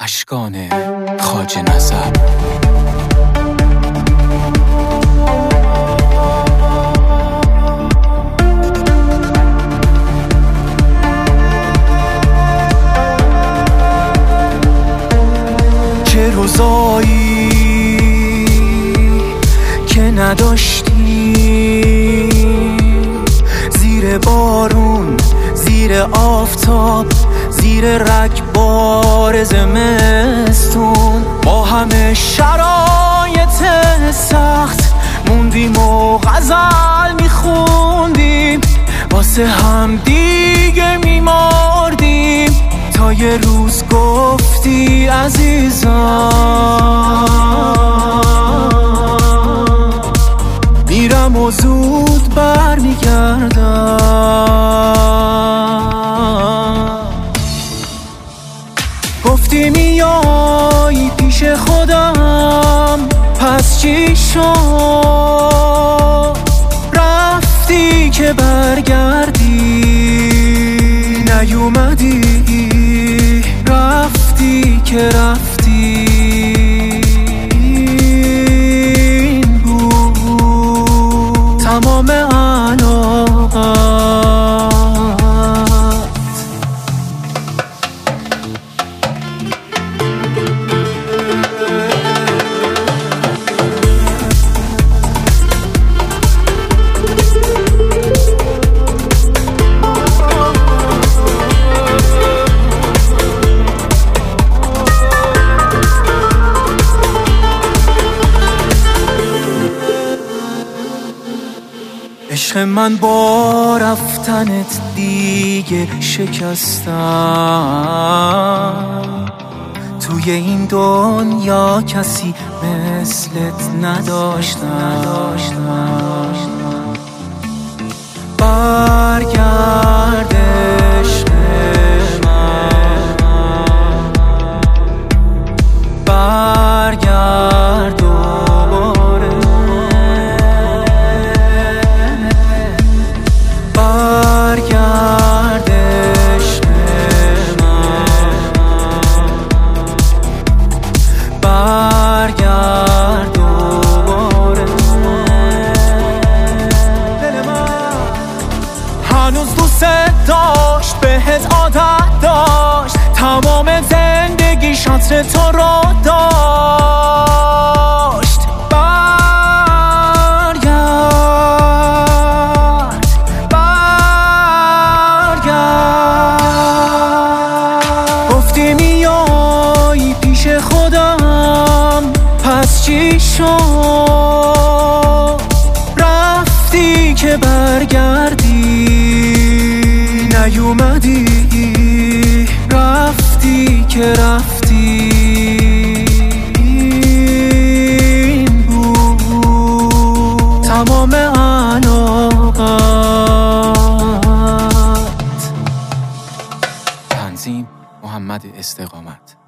اشکان خواجه نسب. چه روزایی که نداشتی، زیر بارون، زیر آفتاب، زیر رگبار زمستون، با همه شرایط سخت موندیم و غزل میخوندیم، واسه هم دیگه میمردیم، تا یه روز گفتی عزیزم میرم و زود برمیگردم. گفتی میای پیش خودم، پس چی شد؟ رفتی که برگردی، نیومدی، رفتی که رفتی. این بود تمام علاقت. عشق من با رفتنت دیگه شکستم، توی این دنیا کسی مثلت نداشتم. برگرد عشق من، برگرد دوباره، برگرد عشق من، برگرد دوباره. دل من هنوز دوست داشت، بهت عادت داشت، تمام زندگی شطر تو رو داشت. گفتی میای پیش خودم، پس چی شد؟ رفتی که برگردی، نیومدی، رفتی که رفتی. این بود تمام علاقت. تنظیم محمد استقامت.